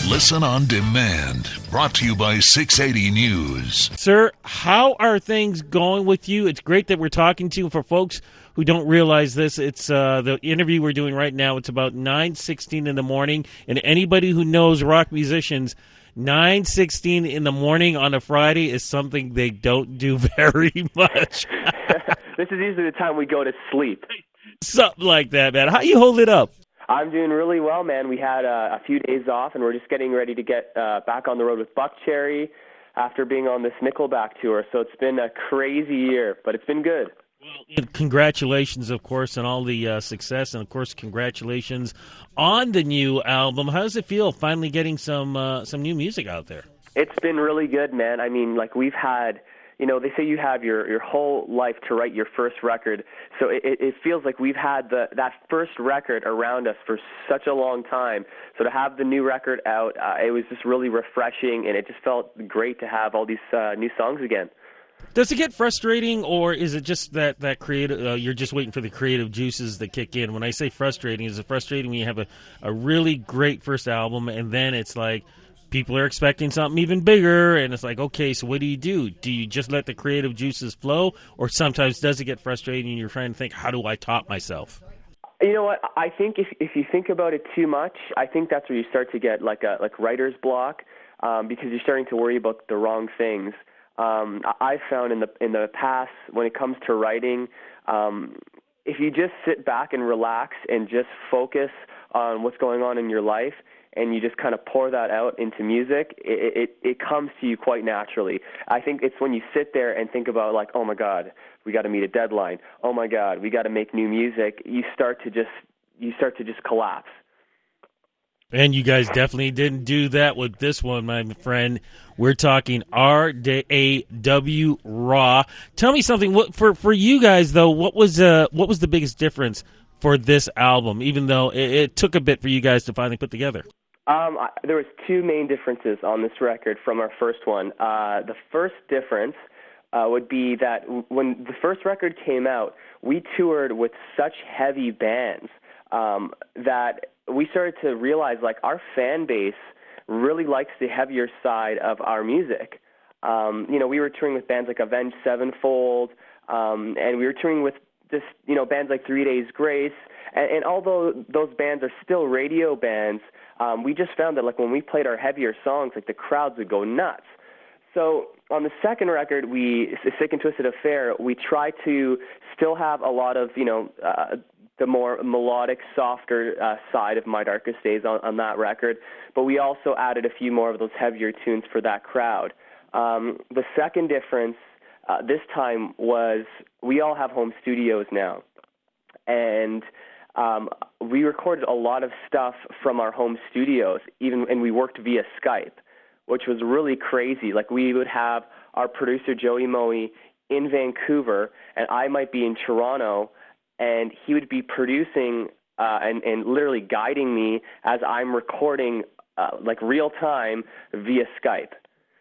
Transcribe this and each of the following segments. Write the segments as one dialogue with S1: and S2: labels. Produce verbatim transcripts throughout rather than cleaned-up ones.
S1: Listen on demand. Brought to you by six eighty News.
S2: Sir, how are things going with you? It's great that we're talking to you. For folks who don't realize this, it's uh, the interview we're doing right now. It's about nine sixteen in the morning, and anybody who knows rock musicians, nine sixteen in the morning on a Friday is something they don't do very much.
S3: This is usually the time we go to sleep.
S2: Something like that, man. How you hold it up?
S3: I'm doing really well, man. We had uh, a few days off, and we're just getting ready to get uh, back on the road with Buckcherry after being on this Nickelback tour. So it's been a crazy year, but it's been good.
S2: Well, congratulations, of course, on all the uh, success, and, of course, congratulations on the new album. How does it feel finally getting some uh, some new music out there?
S3: It's been really good, man. I mean, like, we've had... You know, they say you have your, your whole life to write your first record. So it, it feels like we've had the that first record around us for such a long time. So to have the new record out, uh, it was just really refreshing, and it just felt great to have all these uh, new songs again.
S2: Does it get frustrating, or is it just that, that creative, uh, you're just waiting for the creative juices to kick in? When I say frustrating, is it frustrating when you have a, a really great first album, and then it's like, people are expecting something even bigger, and it's like, okay, so what do you do? Do you just let the creative juices flow, or sometimes does it get frustrating and you're trying to think, how do I top myself?
S3: You know what? I think if if you think about it too much, I think that's where you start to get like a like writer's block, um, because you're starting to worry about the wrong things. Um, I've found in the in the past, when it comes to writing, um, if you just sit back and relax and just focus on what's going on in your life, and you just kind of pour that out into music, it, it it comes to you quite naturally. I think it's when you sit there and think about, like, oh my God, we got to meet a deadline. Oh my God, we got to make new music. You start to just you start to just collapse.
S2: And you guys definitely didn't do that with this one, my friend. We're talking R A W Raw. Tell me something. What, for for you guys though, what was uh what was the biggest difference for this album? Even though it, it took a bit for you guys to finally put together.
S3: Um, I, there was two main differences on this record from our first one. Uh, the first difference uh, would be that when the first record came out, we toured with such heavy bands um, that we started to realize, like, our fan base really likes the heavier side of our music. Um, you know, we were touring with bands like Avenged Sevenfold, um, and we were touring with just, you know, bands like Three Days Grace. And, and although those bands are still radio bands, Um, we just found that, like, when we played our heavier songs, like, the crowds would go nuts. So on the second record, we, Sick and Twisted Affair, we try to still have a lot of, you know, uh, the more melodic, softer uh, side of My Darkest Days on, on that record, but we also added a few more of those heavier tunes for that crowd. Um, the second difference uh, this time was we all have home studios now, and Um, we recorded a lot of stuff from our home studios, even, and we worked via Skype, which was really crazy. Like, we would have our producer, Joey Moe, in Vancouver, and I might be in Toronto, and he would be producing uh, and, and literally guiding me as I'm recording, uh, like, real time via Skype.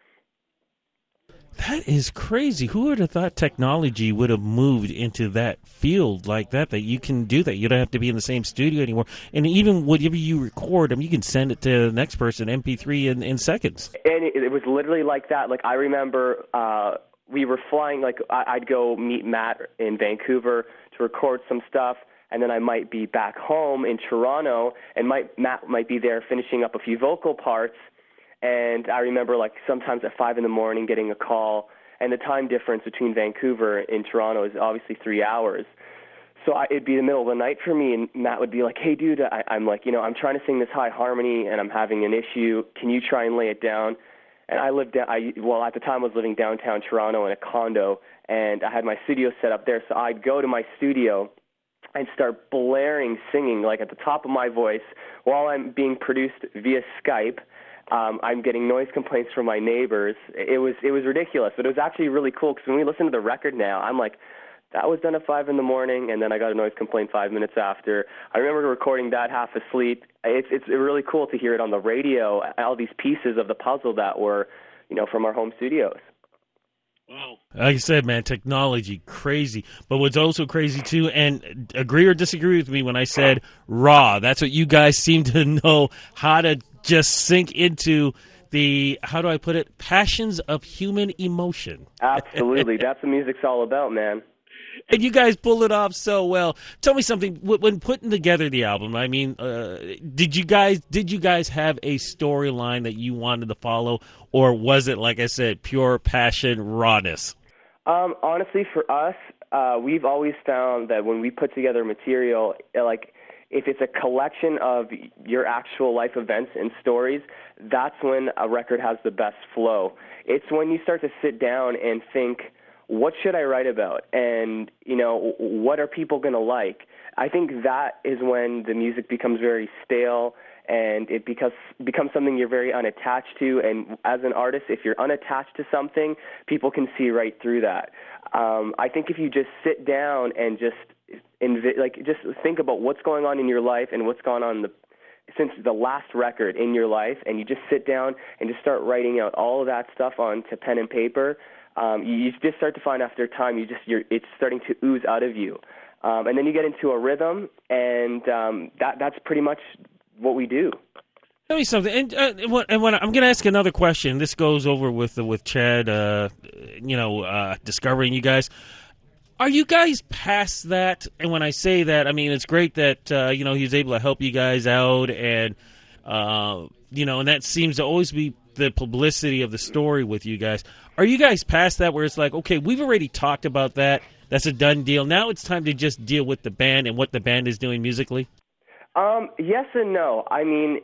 S2: That is crazy. Who would have thought technology would have moved into that field like that, that you can do that? You don't have to be in the same studio anymore. And even whatever you record, I mean, you can send it to the next person, M P three, in, in seconds.
S3: And it, it was literally like that. Like, I remember uh, we were flying, like, I, I'd go meet Matt in Vancouver to record some stuff, and then I might be back home in Toronto, and might, Matt might be there finishing up a few vocal parts. And I remember, like, sometimes at five in the morning getting a call, and the time difference between Vancouver and Toronto is obviously three hours. So I, it'd be the middle of the night for me, and Matt would be like, hey, dude, I, I'm like, you know, I'm trying to sing this high harmony, and I'm having an issue. Can you try and lay it down? And I lived, I, well, at the time I was living downtown Toronto in a condo, and I had my studio set up there. So I'd go to my studio and start blaring singing, like, at the top of my voice while I'm being produced via Skype. Um, I'm getting noise complaints from my neighbors. It was it was ridiculous, but it was actually really cool because when we listen to the record now, I'm like, that was done at five in the morning, and then I got a noise complaint five minutes after. I remember recording that half asleep. It's it's really cool to hear it on the radio, all these pieces of the puzzle that were, you know, from our home studios.
S2: Wow. Like I said, man, technology, crazy. But what's also crazy, too, and agree or disagree with me when I said raw, that's what you guys seem to know how to just sink into the, how do I put it, passions of human emotion.
S3: Absolutely. That's what music's all about, man.
S2: And you guys pull it off so well. Tell me something, when putting together the album, I mean, uh, did you guys did you guys have a storyline that you wanted to follow, or was it, like I said, pure passion, rawness?
S3: Um, honestly, for us, uh, we've always found that when we put together material, like, if it's a collection of your actual life events and stories, that's when a record has the best flow. It's when you start to sit down and think, what should I write about? And, you know, what are people going to like? I think that is when the music becomes very stale and it becomes, becomes something you're very unattached to. And as an artist, if you're unattached to something, people can see right through that. Um, I think if you just sit down and just Invi- like just think about what's going on in your life and what's gone on the, since the last record in your life, and you just sit down and just start writing out all of that stuff onto pen and paper. Um, you, you just start to find after time, you just you're, it's starting to ooze out of you, um, and then you get into a rhythm, and um, that that's pretty much what we do.
S2: Tell me something, and, uh, and, when, and when I'm going to ask another question. This goes over with uh, with Chad, uh, you know, uh, discovering you guys. Are you guys past that? And when I say that, I mean, it's great that, uh, you know, he was able to help you guys out. And, uh, you know, and that seems to always be the publicity of the story with you guys. Are you guys past that where it's like, okay, we've already talked about that. That's a done deal. Now it's time to just deal with the band and what the band is doing musically?
S3: Um, yes and no. I mean,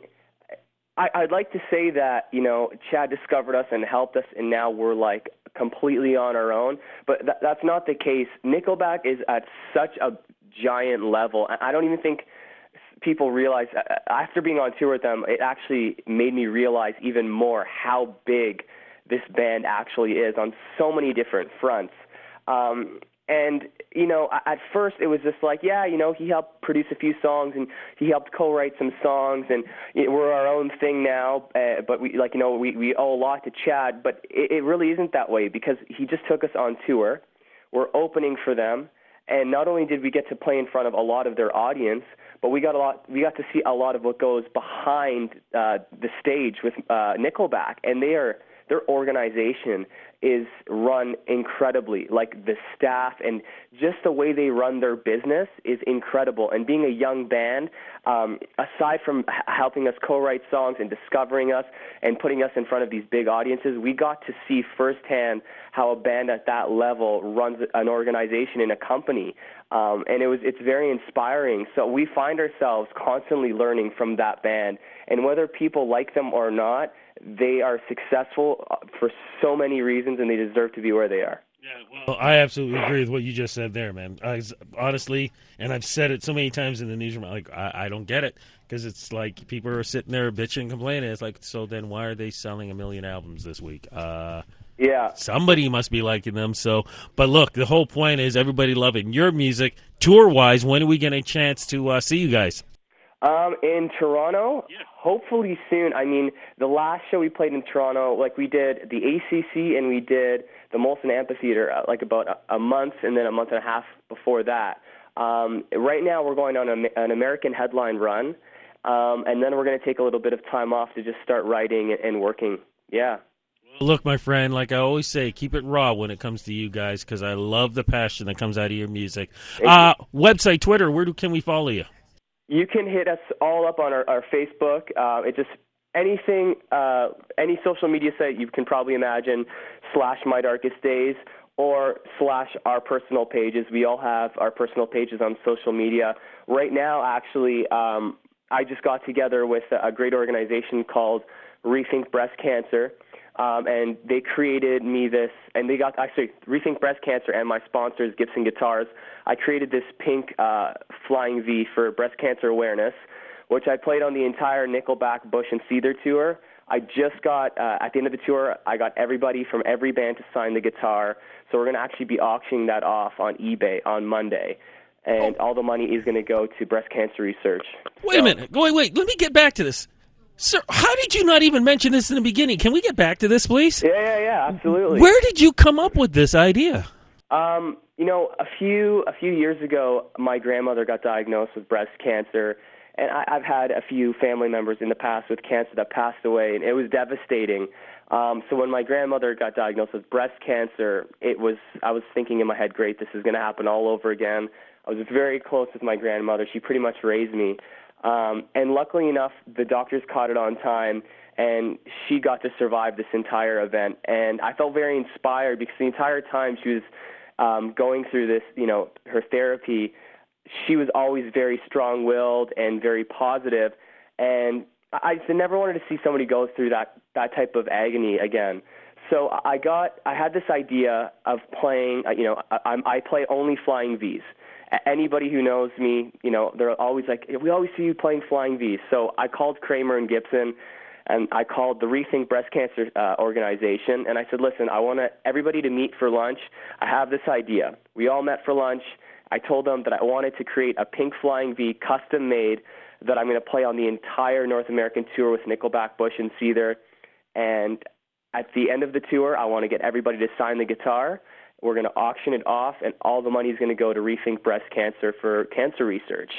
S3: I, I'd like to say that, you know, Chad discovered us and helped us, and now we're like completely on our own. But th- that's not the case. Nickelback is at such a giant level. I don't even think people realize, after being on tour with them, it actually made me realize even more how big this band actually is on so many different fronts. Um, and, you know, at first it was just like, yeah, you know, he helped produce a few songs and he helped co-write some songs, and you know, we're our own thing now. Uh, but we, like, you know, we, we owe a lot to Chad, but it, it really isn't that way, because he just took us on tour. We're opening for them. And not only did we get to play in front of a lot of their audience, but we got a lot. We got to see a lot of what goes behind uh, the stage with uh, Nickelback, and they are their organization is run incredibly. Like, the staff and just the way they run their business is incredible. And being a young band, um, aside from h- helping us co-write songs and discovering us and putting us in front of these big audiences, we got to see firsthand how a band at that level runs an organization in a company. Um, and it was it's very inspiring. So we find ourselves constantly learning from that band. And whether people like them or not, they are successful for so many reasons, and they deserve to be where they are.
S2: Yeah, well, I absolutely agree with what you just said there, man. I, honestly, and I've said it so many times in the newsroom, like, I, I don't get it, because it's like people are sitting there bitching and complaining. It's like, so then why are they selling a million albums this week? Uh,
S3: yeah.
S2: Somebody must be liking them. So, but look, the whole point is everybody loving your music. Tour-wise, when are we getting a chance to uh, see you guys?
S3: Um, in Toronto,
S2: yeah.
S3: Hopefully soon. I mean, the last show we played in Toronto, like, we did the A C C and we did the Molson Amphitheater, uh, like about a, a month and then a month and a half before that. Um, right now we're going on a, an American headline run, um, and then we're going to take a little bit of time off to just start writing and, and working. Yeah.
S2: Look, my friend, like I always say, keep it raw when it comes to you guys, because I love the passion that comes out of your music. Uh, website, Twitter, where do, can we follow you?
S3: You can hit us all up on our, our Facebook. Uh, it just anything, uh, any social media site you can probably imagine, slash My Darkest Days, or slash our personal pages. We all have our personal pages on social media. Right now, actually, um, I just got together with a great organization called Rethink Breast Cancer. Um, and they created me this, and they got, actually, Rethink Breast Cancer and my sponsors, Gibson Guitars, I created this pink uh, flying V for breast cancer awareness, which I played on the entire Nickelback, Bush, and Seether tour. I just got, uh, at the end of the tour, I got everybody from every band to sign the guitar, so we're going to actually be auctioning that off on eBay on Monday. And oh. all the money is going to go to breast cancer research.
S2: Wait so, a minute. Wait, wait. Let me get back to this. Sir, how did you not even mention this in the beginning? Can we get back to this, please?
S3: Yeah, yeah, yeah, absolutely.
S2: Where did you come up with this idea?
S3: Um, you know, a few a few years ago, my grandmother got diagnosed with breast cancer, And I, I've had a few family members in the past with cancer that passed away, and it was devastating. Um, so when my grandmother got diagnosed with breast cancer, it was I was thinking in my head, great, this is going to happen all over again. I was very close with my grandmother. She pretty much raised me. Um, and luckily enough, the doctors caught it on time, and she got to survive this entire event. And I felt very inspired because the entire time she was um, going through this, you know, her therapy, she was always very strong-willed and very positive. And I just never wanted to see somebody go through that, that type of agony again. So I got, I had this idea of playing, you know, I, I play only Flying V's. Anybody who knows me, you know, they're always like, we always see you playing Flying V's. So I called Kramer and Gibson, and I called the Rethink Breast Cancer uh, organization, and I said, listen, I want everybody to meet for lunch. I have this idea. We all met for lunch. I told them that I wanted to create a pink Flying V custom-made that I'm going to play on the entire North American tour with Nickelback, Bush, and Seether. And at the end of the tour, I want to get everybody to sign the guitar. We're going to auction it off, and all the money is going to go to Rethink Breast Cancer for cancer research.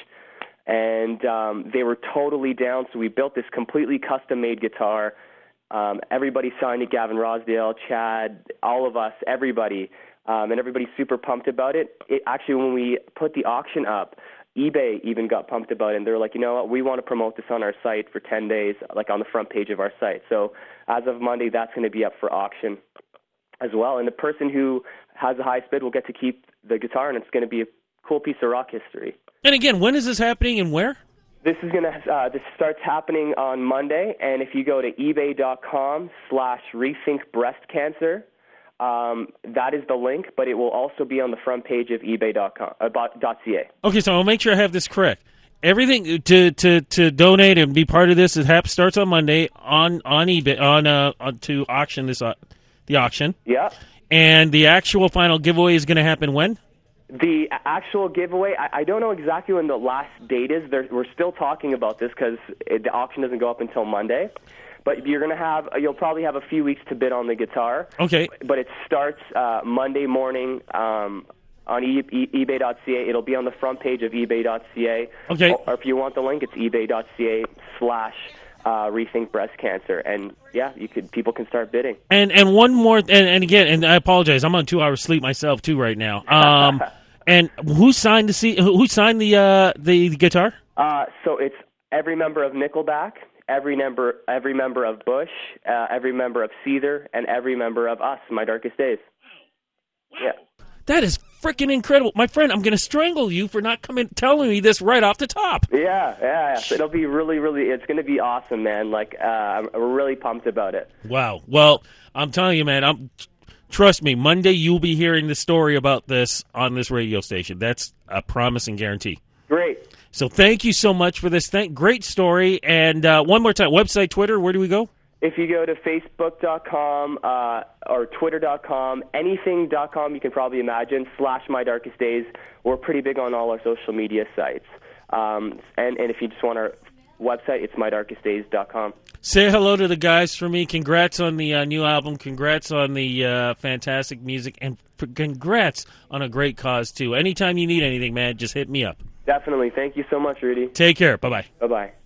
S3: And um, they were totally down, so we built this completely custom-made guitar. Um, everybody signed it, Gavin Rosdale, Chad, all of us, everybody, um, and everybody's super pumped about it. It. Actually, when we put the auction up, eBay even got pumped about it, and they were like, you know what, we want to promote this on our site for ten days, like on the front page of our site. So as of Monday, that's going to be up for auction as well. And the person who has the highest bid will get to keep the guitar, and it's going to be a cool piece of rock history.
S2: And again, when is this happening and where?
S3: This is going to, uh, this starts happening on Monday, and if you go to ebay.com slash rethink breast cancer, um, that is the link, but it will also be on the front page of ebay dot com, uh, .ca.
S2: Okay, so I'll make sure I have this correct. Everything to, to, to donate and be part of this, it ha- starts on Monday on, on eBay, on, uh, on to auction this, uh, the auction.
S3: Yeah.
S2: And the actual final giveaway is going to happen when?
S3: The actual giveaway, I, I don't know exactly when the last date is. There, we're still talking about this because the auction doesn't go up until Monday. But you're gonna have, you'll probably have a few weeks to bid on the guitar.
S2: Okay.
S3: But it starts uh, Monday morning um, on e- e- ebay dot c a. It'll be on the front page of ebay dot c a.
S2: Okay.
S3: Or if you want the link, it's ebay dot c a slash uh, rethink breast cancer. And yeah, you could people can start bidding.
S2: And and one more, and, and again, and I apologize, I'm on two hours sleep myself too right now. Um, and who signed the C- who signed the uh, the guitar?
S3: Uh, so it's every member of Nickelback, every member every member of Bush, uh, every member of Seether, and every member of us, My Darkest Days.
S2: Wow.
S3: Yeah.
S2: That is freaking incredible. My friend, I'm going to strangle you for not coming telling me this right off the top.
S3: Yeah, yeah. So it'll be really, really, it's going to be awesome, man. Like, uh, I'm really pumped about it.
S2: Wow. Well, I'm telling you, man, I'm trust me, Monday you'll be hearing the story about this on this radio station. That's a promise and guarantee.
S3: Great.
S2: So thank you so much for this. Thank, great story. And uh, one more time, website, Twitter, where do we go?
S3: If you go to facebook dot com uh, or twitter dot com, anything dot com you can probably imagine, slash My Darkest Days, we're pretty big on all our social media sites. Um, and, and if you just want our website, it's my darkest days dot com.
S2: Say hello to the guys for me. Congrats on the uh, new album. Congrats on the uh, fantastic music. And for, congrats on a great cause, too. Anytime you need anything, man, just hit me up.
S3: Definitely. Thank you so much, Rudy.
S2: Take care. Bye-bye.
S3: Bye-bye.